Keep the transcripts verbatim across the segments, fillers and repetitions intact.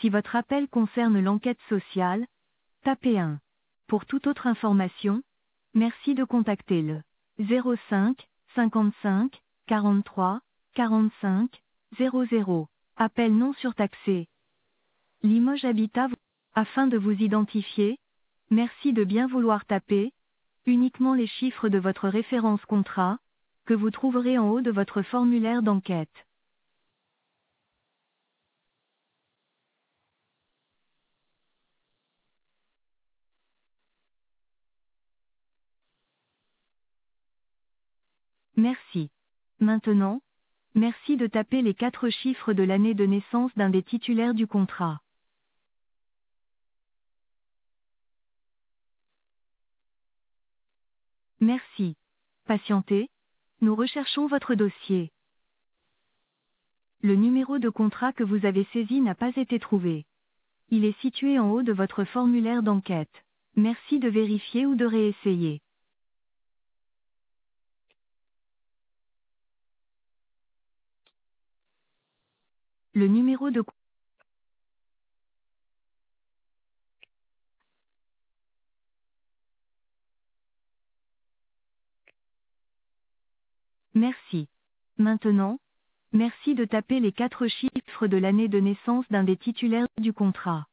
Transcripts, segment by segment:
Si votre appel concerne l'enquête sociale, tapez un. Pour toute autre information, merci de contacter le zéro cinq, cinquante-cinq, quarante-trois, quarante-cinq, zéro zéro. Appel non surtaxé. Limoges Habitat. Afin de vous identifier, merci de bien vouloir taper uniquement les chiffres de votre référence contrat, que vous trouverez en haut de votre formulaire d'enquête. Merci. Maintenant, merci de taper les quatre chiffres de l'année de naissance d'un des titulaires du contrat. Merci. Patientez, nous recherchons votre dossier. Le numéro de contrat que vous avez saisi n'a pas été trouvé. Il est situé en haut de votre formulaire d'enquête. Merci de vérifier ou de réessayer. Le numéro de... Merci. Maintenant, merci de taper les quatre chiffres de l'année de naissance d'un des titulaires du contrat.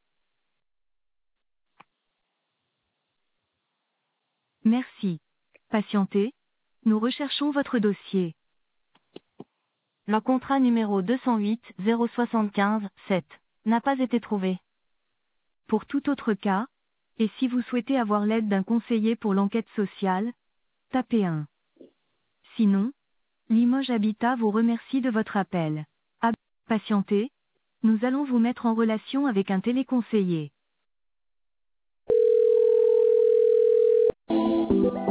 Merci. Patientez, nous recherchons votre dossier. Le contrat numéro deux cent huit zéro soixante-quinze sept n'a pas été trouvé. Pour tout autre cas, et si vous souhaitez avoir l'aide d'un conseiller pour l'enquête sociale, tapez un. Sinon, Limoges Habitat vous remercie de votre appel. À patienter, nous allons vous mettre en relation avec un téléconseiller.